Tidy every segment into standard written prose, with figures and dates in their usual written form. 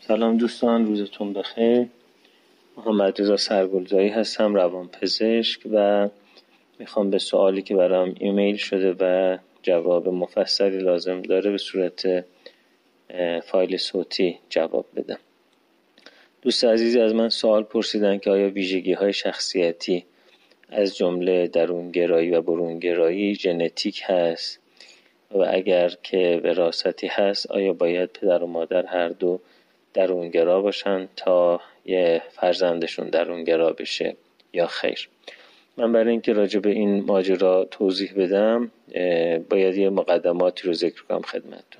سلام دوستان، روزتون بخیر. محمد رضا سرگلزایی هستم، روانپزشک، و میخوام به سوالی که برام ایمیل شده و جواب مفصلی لازم داره به صورت فایل صوتی جواب بدم. دوست عزیزی از من سوال پرسیدن که آیا ویژگی‌های شخصیتی از جمله درونگرایی و برونگرایی ژنتیک هست و اگر که وراثتی هست آیا باید پدر و مادر هر دو درونگرا باشن تا یه فرزندشون درونگرا بشه یا خیر؟ من برای اینکه راجع به این ماجرا توضیح بدم باید یه مقدماتی رو ذکر کنم خدمتتون.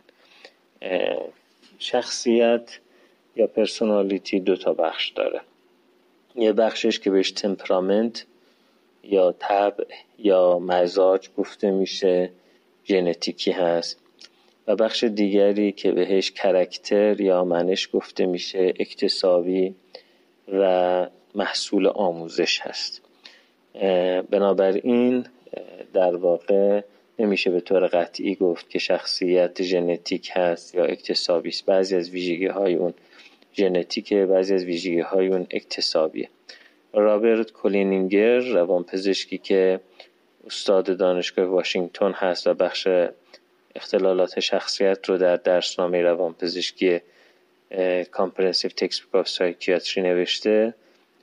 شخصیت یا پرسونالیتی 2 بخش داره. یه بخشش که بهش تمپرامنت یا طبع یا مزاج گفته میشه، ژنتیکی هست، و بخش دیگری که بهش کاراکتر یا منش گفته میشه، اکتسابی و محصول آموزش هست. بنابراین در واقع نمیشه به طور قطعی گفت که شخصیت ژنتیک هست یا اکتسابی است. بعضی از ویژگی‌های اون ژنتیکه، بعضی از ویژگی‌های اون اکتسابیه. رابرت کولینینگر، روانپزشکی که استاد دانشگاه واشنگتن هست و بخش اختلالات شخصیت رو در درسنامه روانپزشکی Comprehensive Textbook of Psychiatry نوشته،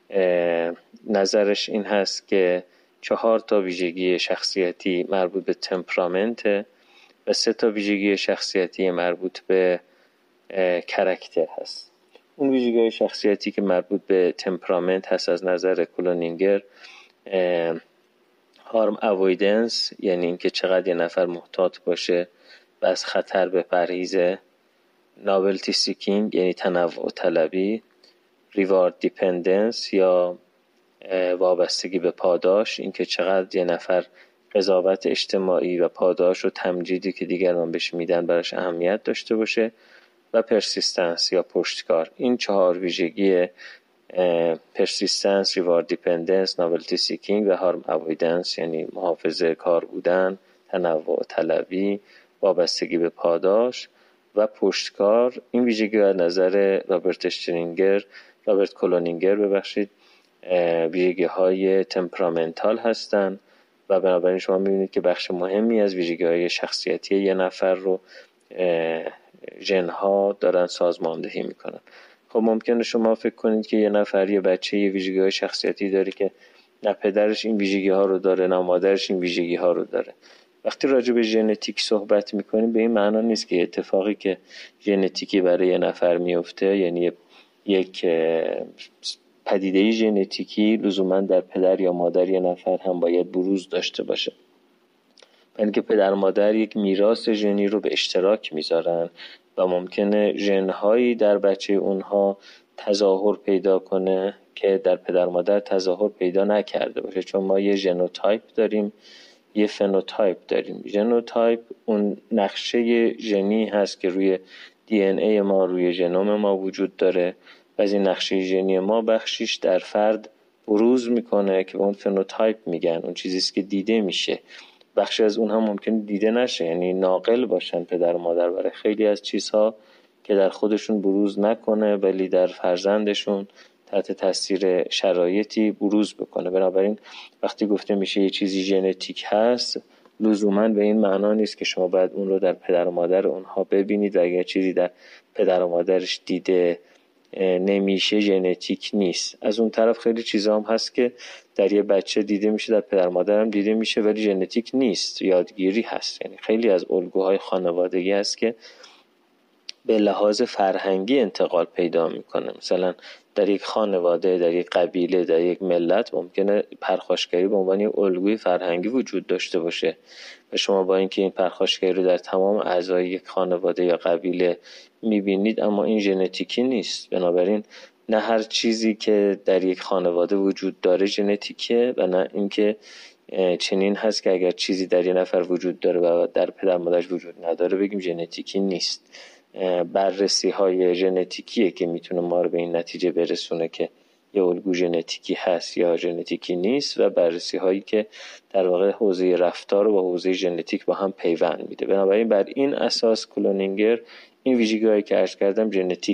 نظرش این هست که 4 ویژگی شخصیتی مربوط به تمپرامنت و 3 ویژگی شخصیتی مربوط به کاراکتر هست. اون ویژگی شخصیتی که مربوط به تمپرامنت هست از نظر کولینینگر هارم اوایدنس، یعنی اینکه چقدر یه نفر محتاط باشه و از خطر بپرهیزه. ناولتی سیکینگ، یعنی تنوع طلبی. ریوارد دیپندنس یا وابستگی به پاداش، اینکه چقدر یه نفر قضاوت اجتماعی و پاداش و تمجیدی که دیگران بهش میدن براش اهمیت داشته باشه. و پرسیستنس یا پشتکار. این 4 ویژگی پرسیستنس، ریوارد دیپندنس، ناولتی سیکینگ و هارم اوایدنس، یعنی محافظه کار بودن، تنوع طلبی، وابستگی به پاداش و پشتکار، این ویژگی از نظر رابرت کولینینگر ویژگی های تمپرامنتال هستند و بنابراین شما میبینید که بخش مهمی از ویژگی های شخصیتی یه نفر رو ژن‌ها دارن سازماندهی میکنن. خب ممکنه شما فکر کنید که یه نفر، یه بچه، یه ویژگی های شخصیتی داره که نه پدرش این ویژگی ها رو داره نه مادرش این ویژگی ها رو داره. وقتی راجع به ژنتیک صحبت میکنیم به این معنا نیست که اتفاقی که ژنتیکی برای یه نفر میفته، یعنی یک پدیده ژنتیکی، لزوما در پدر یا مادر یه نفر هم باید بروز داشته باشه. یعنی که پدر و مادر یک میراث ژنی رو به اشتراک میذارن و ممکنه ژن‌هایی در بچه اونها تظاهر پیدا کنه که در پدر و مادر تظاهر پیدا نکرده باشه، چون ما یه ژنوتایپ داریم، یه فنوتایپ داریم. ژنوتایپ اون نقشه ژنی هست که روی دی ان ای ما، روی ژنوم ما وجود داره و از این نقشه ژنی ما بخشیش در فرد بروز میکنه که به اون فنوتایپ میگن، اون چیزیست که دیده میشه. بخشی از اونها ممکنه دیده نشه، یعنی ناقل باشن پدر و مادر برای خیلی از چیزها که در خودشون بروز نکنه ولی در فرزندشون تحت تاثیر شرایطی بروز بکنه. بنابراین وقتی گفته میشه یه چیزی ژنتیک هست، لزوما به این معنا نیست که شما باید اون رو در پدر و مادر اونها ببینید و اگر چیزی در پدر و مادرش دیده نمیشه ژنتیک نیست. از اون طرف خیلی چیزا هم هست که در یه بچه دیده میشه، در پدر مادر هم دیده میشه ولی ژنتیک نیست، یادگیری هست. یعنی خیلی از الگوهای خانوادگی هست که به لحاظ فرهنگی انتقال پیدا میکنه. مثلا در یک خانواده، در یک قبیله، در یک ملت ممکنه پرخاشگری به عنوان یک الگوی فرهنگی وجود داشته باشه و شما با اینکه این پرخاشگری رو در تمام اعضای یک خانواده یا قبیله میبینید اما این ژنتیکی نیست. بنابراین نه هر چیزی که در یک خانواده وجود داره ژنتیکه و نه اینکه چنین هست که اگر چیزی در یک نفر وجود داره و در پدر مادرش وجود نداره بگیم ژنتیکی نیست. بررسی های ژنتیکیه که میتونه ما رو به این نتیجه برسونه که یه الگو ژنتیکی هست یا ژنتیکی نیست و بررسی هایی که در واقع حوزه رفتار و حوزه ژنتیک با هم پیوند میده. بنابراین بر این اساس کولینینگر این ویژگی‌هایی که عرض کردم ژنتیک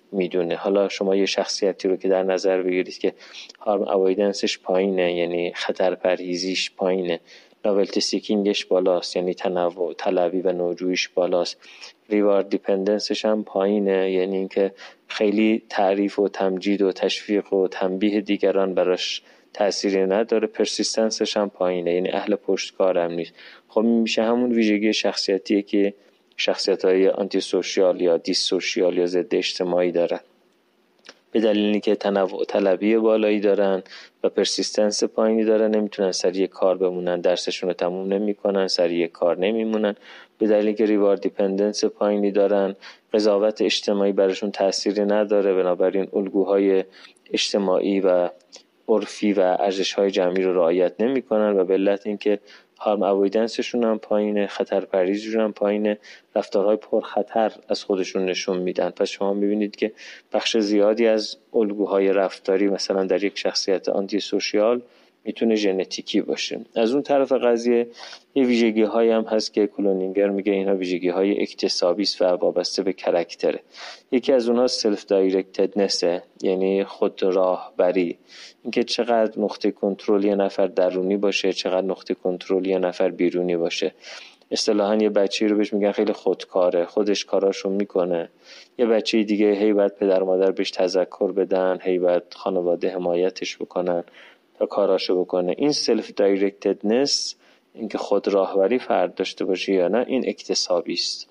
میدونه. حالا شما یه شخصیتی رو که در نظر بگیرید که هارم اوایدنسش پایینه، یعنی خطر پرهیزیش پایینه، ناولتی سیکینگش بالاست، یعنی تنوع طلبی و نوجوییش بالاست، ریوارد دیپندنسش هم پایینه، یعنی اینکه خیلی تعریف و تمجید و تشویق و تنبیه دیگران براش تأثیری نداره، پرسیستنسش هم پایینه، یعنی اهل پشتکار هم نیست. خب میشه همون ویژگی شخصیتیه که شخصیت‌های آنتی سوشیال یا دیس سوشیال یا ضد اجتماعی دارن، به دلیلی که تنوع طلبی بالایی دارن و پرسیستنس پایینی دارن، نمیتونن سر یک کار بمونن، درسشون رو تموم نمیکنن، سر یک کار نمیمونن، به دلیلی که ریوارد دیپندنس پایینی دارن، قضاوت اجتماعی براشون تأثیری نداره، بنابراین الگوهای اجتماعی و عرفی و ارزش‌های جمعی رو رعایت نمی‌کنن و به علت اینکه هارم اوایدنسشون هم پایینه، خطر پرهیزشون هم پایینه، رفتارهای پرخطر از خودشون نشون میدن. پس شما می‌بینید که بخش زیادی از الگوهای رفتاری مثلا در یک شخصیت آنتی سوشیال میتونه ژنتیکی باشه. از اون طرف قضیه یه ویژگی‌هایی هم هست که کلونینگر میگه اینها ویژگی‌های اکتسابی است و وابسته به کاراکتره. یکی از اونها سلف دایرکتدنس، یعنی خود راهبری، اینکه چقدر نقطه کنترل یه نفر درونی باشه، چقدر نقطه کنترل یه نفر بیرونی باشه. اصطلاحاً یه بچه‌ای رو بهش میگن خیلی خودکاره، خودش کاراشو میکنه. یه بچه دیگه هی باید پدر مادر بهش تذکر بدن، هی باید خانواده حمایتش بکنن تا کاراشو بکنه. این سلف دایرکتدنس، اینکه خود راهبری فرد داشته باشه یا نه، این اکتسابی است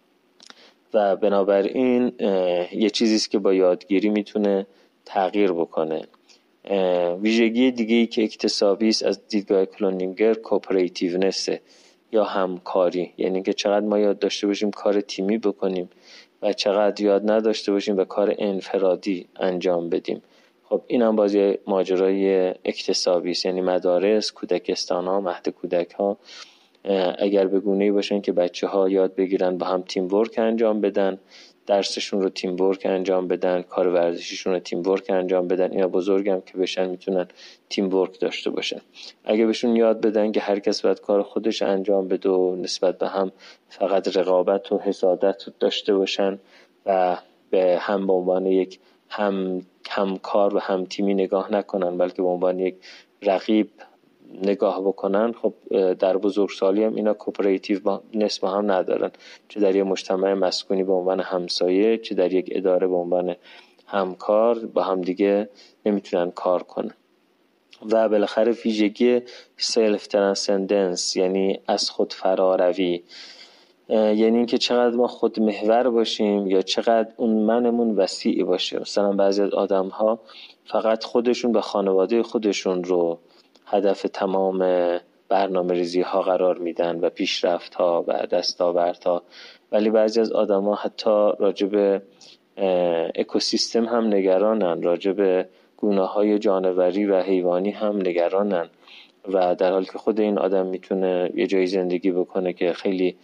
و بنابراین یه چیزی است که با یادگیری میتونه تغییر بکنه. ویژگی دیگه‌ای که اکتسابی است از دیدگاه کلونینگر کوپراتیونس یا همکاری، یعنی که چقدر ما یاد داشته باشیم کار تیمی بکنیم و چقدر یاد نداشته باشیم و کار انفرادی انجام بدیم. خب این هم بازی ماجرای اکتسابی است، یعنی مدارس، کودکستان‌ها، مهد کودک‌ها اگر به گونه‌ای باشن که بچه‌ها یاد بگیرن با هم تیم ورک انجام بدن، درسشون رو تیم ورک انجام بدن، کار ورزشیشون رو تیم ورک انجام بدن، اینا بزرگم که بشن میتونن تیم ورک داشته باشن. اگه بهشون یاد بدن که هر کس باید کار خودش انجام بده و نسبت به هم فقط رقابت و حسادت داشته باشن و به هم به عنوان یک همکار و هم تیمی نگاه نکنن، بلکه به عنوان یک رقیب نگاه بکنن، خب در بزرگسالی هم اینا کوپراتیو نسب هم ندارن، چه در یک مجتمع مسکونی به عنوان همسایه، چه در یک اداره به عنوان همکار، با هم دیگه نمیتونن کار کنن. و بالاخره ویژگی سلف ترانسندنس، یعنی از خود فراروی، یعنی اینکه چقدر ما خود محور باشیم یا چقدر اون منمون وسیع باشه. مثلا بعضی از آدم ها فقط خودشون و خانواده خودشون رو هدف تمام برنامه ریزی ها قرار میدن و پیشرفت ها و دستاورد ها، ولی بعضی از آدم ها حتی راجب اکوسیستم هم نگرانن، راجب گونه های جانوری و حیوانی هم نگرانن، و در حالی که خود این آدم میتونه یه جایی زندگی بکنه که خیلی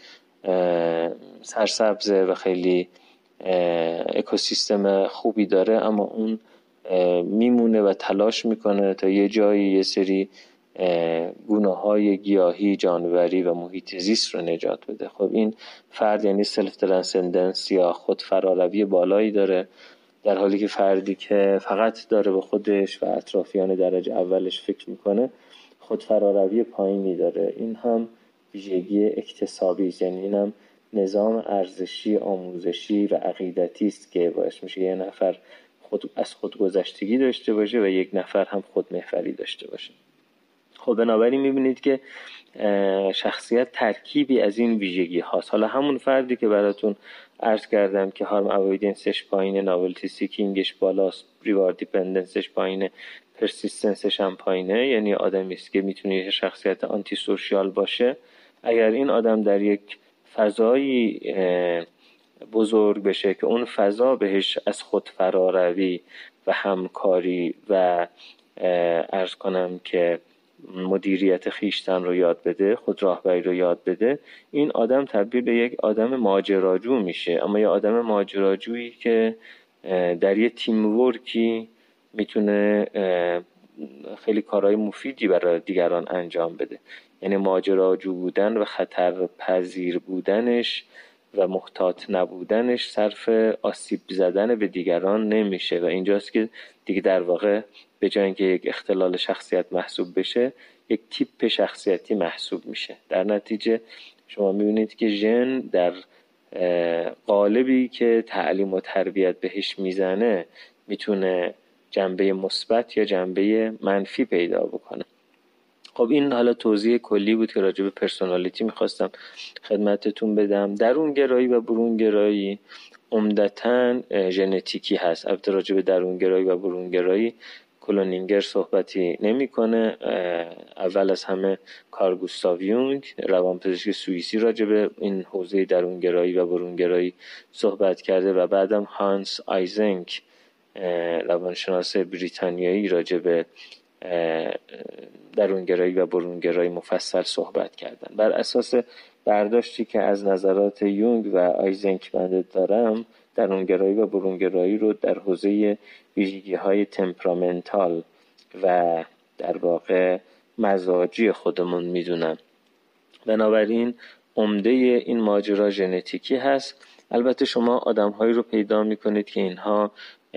سرسبزه و خیلی اکوسیستم خوبی داره، اما اون میمونه و تلاش میکنه تا یه جایی یه سری گونه‌های گیاهی، جانوری و محیط زیست رو نجات بده. خب این فرد یعنی سلف ترانسندنس یا خود فراروی بالایی داره، در حالی که فردی که فقط داره به خودش و اطرافیان درجه اولش فکر میکنه خود فراروی پایینی داره. این هم ویژگی اکتسابی است، یعنی این هم نظام ارزشی، آموزشی و عقیدتی است که باعث میشه یه نفر از خودگذشتگی داشته باشه و یک نفر هم خودمحوری داشته باشه. خب بنابراین میبینید که شخصیت ترکیبی از این ویژگی هاست. حالا همون فردی که براتون عرض کردم که هارم اوایدنسش پایینه، ناولتی سیکینگش بالاست، ریوارد دیپندنسش پایینه، پرسیستنسش هم پایینه، یعنی آدمی است که میتونه یه شخصیت آنتی سوشیال باشه. اگر این آدم در یک فضایی بزرگ بشه که اون فضا بهش از خود فراروی و همکاری و عرض کنم که مدیریت خیشتن رو یاد بده، خود راهبری رو یاد بده، این آدم تبدیل به یک آدم ماجراجو میشه. اما یه آدم ماجراجویی که در یه تیم ورکی میتونه خیلی کارهای مفیدی برای دیگران انجام بده. یعنی ماجراجو بودن و خطر پذیر بودنش و محتاط نبودنش صرف آسیب زدن به دیگران نمیشه و اینجاست که دیگه در واقع به جای اینکه یک اختلال شخصیت محسوب بشه یک تیپ شخصیتی محسوب میشه. در نتیجه شما میبینید که ژن در قالبی که تعلیم و تربیت بهش میزنه میتونه جنبه مثبت یا جنبه منفی پیدا بکنه. خب این حالا توضیح کلی بود که راجع به پرسونالیتی میخواستم خدمتتون بدم. درونگرایی و برونگرایی عمدتاً ژنتیکی هست. البته راجع به درونگرایی و برونگرایی کلونینگر صحبتی نمیکنه. اول از همه کارل گوستاو یونگ روانپزشک سوئیسی راجع به این حوزه درونگرایی و برونگرایی صحبت کرده و بعدم هانس آیزنک روانشناس بریتانیایی راجع به درونگرایی و برونگرایی مفصل صحبت کردن. بر اساس برداشتی که از نظرات یونگ و آیزنک من دارم، درونگرایی و برونگرایی رو در حوزه ویژگی‌های تمپرامنتال و در واقع مزاجی خودمون میدونم. بنابراین عمده این ماجرا ژنتیکی هست. البته شما آدم‌هایی رو پیدا می‌کنید که اینها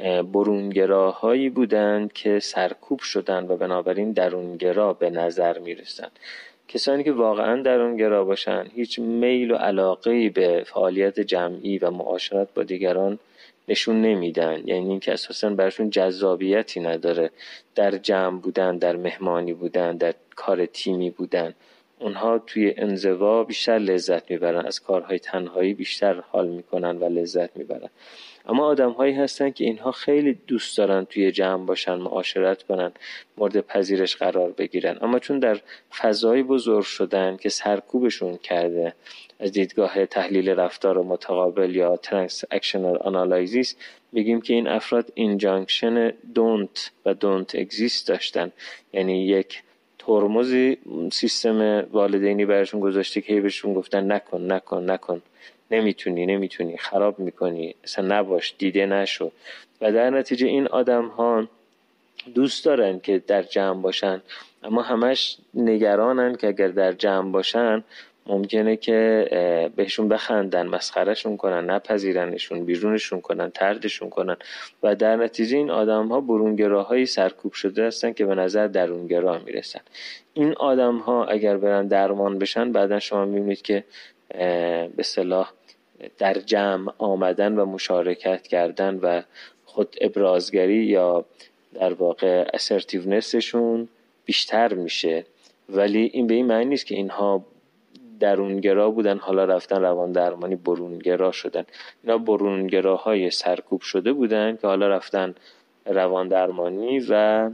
برونگراهایی بودند که سرکوب شدن و بنابراین درونگرا به نظر میرسن. کسانی که واقعا درونگرا باشن هیچ میل و علاقه‌ای به فعالیت جمعی و معاشرت با دیگران نشون نمیدن، یعنی اینکه اساساً برشون جذابیتی نداره در جمع بودن، در مهمانی بودن، در کار تیمی بودن. اونها توی انزوا بیشتر لذت میبرن، از کارهای تنهایی بیشتر حال میکنن و لذت میبرن. اما آدم هایی هستن که اینها خیلی دوست دارن توی جمع باشن، معاشرت کنن، مورد پذیرش قرار بگیرن، اما چون در فضایی بزرگ شدن که سرکوبشون کرده از دیدگاه تحلیل رفتار متقابل یا ترانزکشنال آنالیزیس، میگیم که این افراد اینجانکشن don't و don't exist داشتن. یعنی یک ترمزی سیستم والدینی برشون گذاشته که بهشون گفتن نکن نکن نکن، نمیتونی، خراب میکنی، اصلا نباش، دیده نشو. و در نتیجه این آدم ها دوست دارن که در جمع باشن، اما همش نگرانن که اگر در جمع باشن ممکنه که بهشون بخندن، مسخرهشون کنن، نپذیرنشون، بیرونشون کنن، طردشون کنن و در نتیجه این آدم ها برونگراهایی سرکوب شده هستن که به نظر درونگرا میرسن. این آدم ها اگر برن درمان بشن بعدن شما میبینید که به اصطلاح در جمع آمدن و مشارکت کردن و خود ابرازگری یا در واقع assertivenessشون بیشتر میشه. ولی این به این معنی نیست که اینها درونگرا بودن حالا رفتن روان درمانی برونگرا شدن. اینا برونگراهای سرکوب شده بودن که حالا رفتن روان درمانی و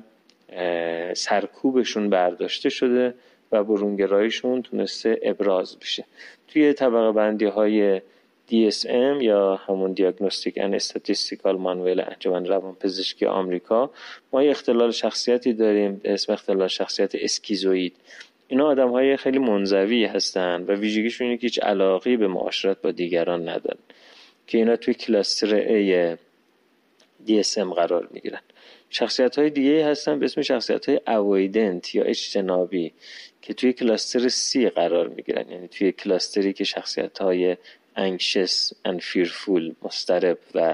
سرکوبشون برداشته شده و برونگرایشون تونسته ابراز بشه. توی طبقه بندی های DSM یا همون دیاگنوستیک اند استاتیستیکال مانوئل انجمن روانپزشکی آمریکا ما یه اختلال شخصیتی داریم به اسم اختلال شخصیت اسکیزوئید. اینا آدم‌های خیلی منزوی هستن و ویژگیشون اینه که هیچ علاقه‌ای به معاشرت با دیگران ندارن که اینا توی کلاستر A DSM قرار میگیرن. شخصیت‌های دیگه هستن به اسم شخصیت‌های اوایدنت یا اجتنابی که توی کلاستر C قرار میگیرن، یعنی توی کلاستری که شخصیت‌های anxious and fearful مضطرب و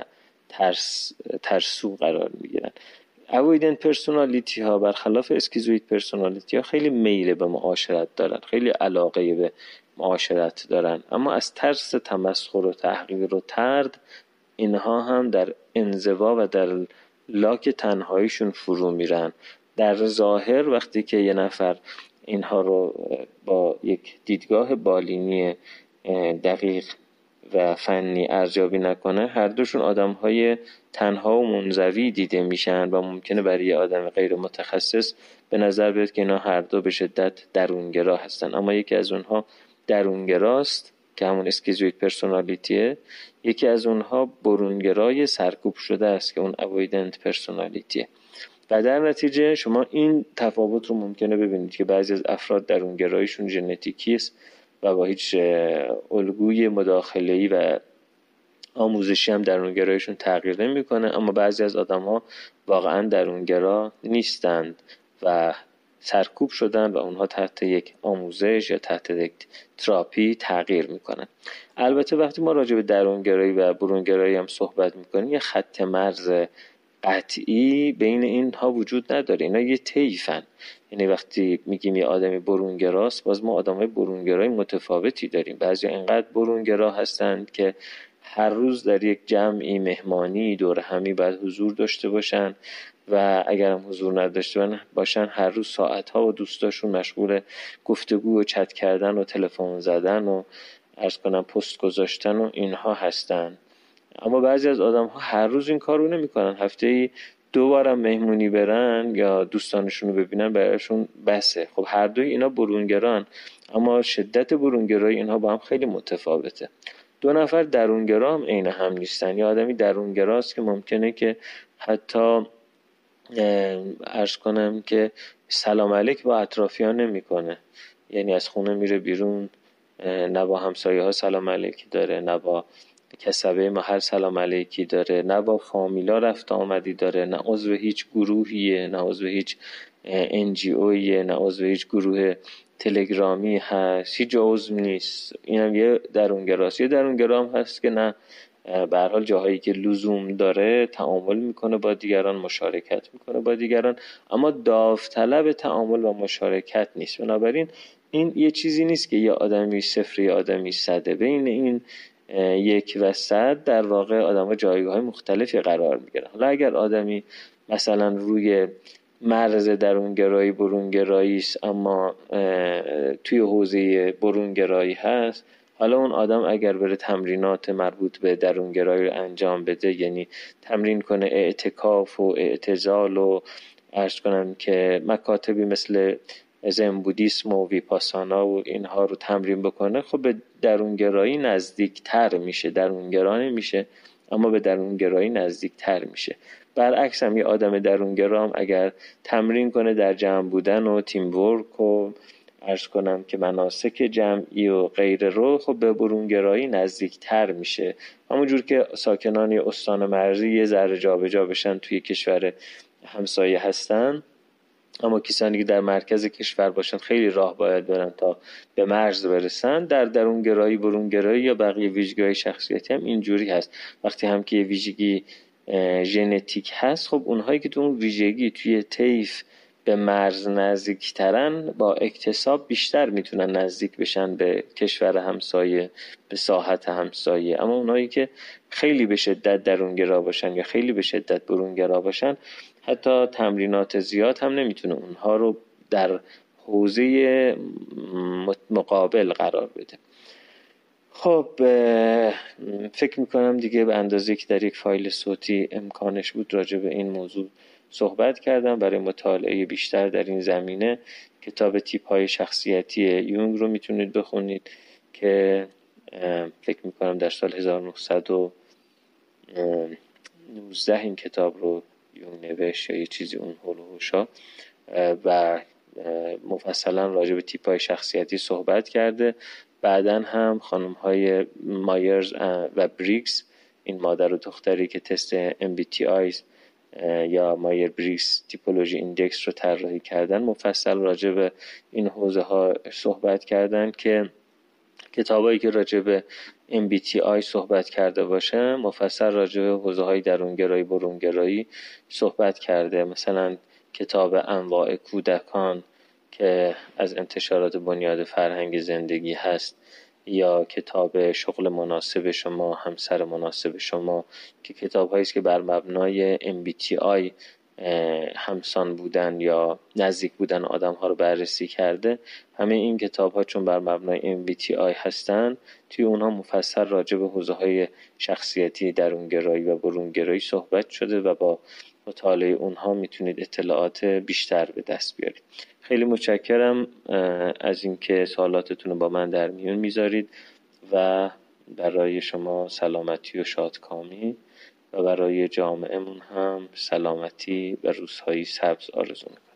ترسو قرار میگیرن. اوایدنت پرسونالیتی ها برخلاف اسکیزوئید پرسونالیتی ها خیلی میل به معاشرت دارن، خیلی علاقه به معاشرت دارن، اما از ترس تمسخر و تحقیر و طرد اینها هم در انزوا و در لاک تنهاییشون فرو میرن. در ظاهر وقتی که یه نفر اینها رو با یک دیدگاه بالینی دقیق و فنی ارزیابی نکنه، هر دوشون آدم‌های تنها و منزوی دیده میشن و ممکنه برای آدم غیر متخصص به نظر بیاد که اینا هر دو به شدت درونگرا هستن. اما یکی از اونها درونگراست که همون اسکیزوئید پرسونالیتیه، یکی از اونها برونگرای سرکوب شده است که اون اوایدنت پرسونالیتیه. و در نتیجه شما این تفاوت رو ممکنه ببینید که بعضی از افراد درونگراییشون ژنتیکی است و با هیچ الگوی مداخله‌ای و آموزشی هم درونگراییشون تغییر نمی‌کنه، اما بعضی از آدم‌ها واقعا درونگرا نیستند و سرکوب شدن و اونها تحت یک آموزش یا تحت یک تراپی تغییر میکنن. البته وقتی ما راجع به درونگرایی و برونگرایی هم صحبت میکنیم یه خط مرز قطعی بین اینها وجود نداره، اینا یه طیفن. یعنی وقتی میگیم یه آدمی برونگراست، باز ما آدمای برونگرای متفاوتی داریم. بعضی اینقدر برونگرا هستند که هر روز در یک جمعی مهمانی دور همی باید حضور داشته باشن و اگر هم حضور نداشته باشن هر روز ساعتها و دوستاشون مشغول گفتگو و چت کردن و تلفن زدن و عرض کنم پست گذاشتن و اینها هستن. اما بعضی از آدم ها هر روز این کارو نمی کنن، هفته‌ای 2 بارم مهمونی برن یا دوستانشون رو ببینن برایشون بسه. خب هر دوی اینا برونگران، اما شدت برونگرایی اینها با هم خیلی متفاوته. 2 نفر درونگرا هم عین هم نیستن. یه آدمی درونگراست که ممکنه که حتی عرض کنم که سلام علیک با اطرافیان نمی کنه، یعنی از خونه میره بیرون نه با همسایه ها سلام علیکی داره، نه با کسبه محل سلام علیکی داره، نه با فامیلا رفت آمدی داره، نه عضو هیچ گروهیه، نه عضو هیچ NGOیه، نه عضو هیچ گروه تلگرامی هست، هیچ عضو نیست. اینم یه درونگراست. یه درونگرا هم هست که نه، به هر حال جاهایی که لزوم داره تعامل میکنه با دیگران، مشارکت میکنه با دیگران، اما داوطلب تعامل و مشارکت نیست. بنابراین این یه چیزی نیست که یه آدمی 0 یه آدمی 100. بین این 1 و 100 در واقع آدم‌ها جایگاه‌های مختلفی قرار میگیرن. حالا اگر آدمی مثلا روی مرز درونگرایی برونگرایی است اما توی حوزه برونگرایی هست، حالا اون آدم اگر بره تمرینات مربوط به درونگرایی رو انجام بده، یعنی تمرین کنه اعتکاف و اعتزال و عرض کنم که مکاتبی مثل زن بودیسم و ویپاسانا و اینها رو تمرین بکنه، خب به درونگرایی نزدیک تر میشه. درونگرا نمیشه اما به درونگرایی نزدیک تر میشه. برعکس هم یه آدم درونگرا هم اگر تمرین کنه در جمع بودن و تیم ورک و عرض کنم که مناسک جمعی و غیره رو، خب به برونگرایی نزدیک تر میشه. همونجور که ساکنان استان مرزی یه ذره جابجا بشن توی کشور همسایه هستن، اما کسانی که در مرکز کشور باشن خیلی راه باید برن تا به مرز برسن. در درونگرایی برونگرایی یا بقیه ویژگی‌های شخصیتی هم اینجوری هست. وقتی هم که ویژگی ژنتیک هست، خب اونهایی که تو اون ویژگی توی طیف به مرز نزدیکترن با اکتساب بیشتر میتونن نزدیک بشن به کشور همسایه، به ساحت همسایه. اما اونهایی که خیلی به شدت درونگرا باشن یا خیلی به شدت برونگرا باشن، حتی تمرینات زیاد هم نمیتونه اونها رو در حوزه مقابل قرار بده. خب فکر میکنم دیگه به اندازه که در یک فایل صوتی امکانش بود راجع به این موضوع صحبت کردم. برای مطالعه بیشتر در این زمینه کتاب تیپ های شخصیتی یونگ رو میتونید بخونید که فکر میکنم در سال 1919 این کتاب رو یونگ نوشت یا یه چیزی اون هولوشا و مفصلا راجع به تیپ های شخصیتی صحبت کرده. بعدن هم خانم های مایرز و بریگز، این مادر و دختری که تست MBTI یا مایر بریگز تیپولوژی ایندکس رو طراحی کردن، مفصل راجع به این حوزه ها صحبت کردن که کتابایی که راجع به MBTI صحبت کرده باشه مفصل راجع به حوزه های درونگرایی برونگرایی صحبت کرده. مثلا کتاب انواع کودکان که از انتشارات بنیاد فرهنگ زندگی هست، یا کتاب شغل مناسب شما، همسر مناسب شما، که کتاب هایی است که بر مبنای MBTI همسان بودن یا نزدیک بودن آدم ها رو بررسی کرده. همه این کتاب ها چون بر مبنای MBTI هستن، توی اونها مفصل راجع به حوزه های شخصیتی درونگرایی و برونگرایی صحبت شده و با مطالعه اونها میتونید اطلاعات بیشتر به دست بیارید. خیلی متشکرم از اینکه سوالاتتون رو با من در میون میذارید و برای شما سلامتی و شادکامی و برای جامعهمون هم سلامتی و روزهای سبز آرزو میکنم.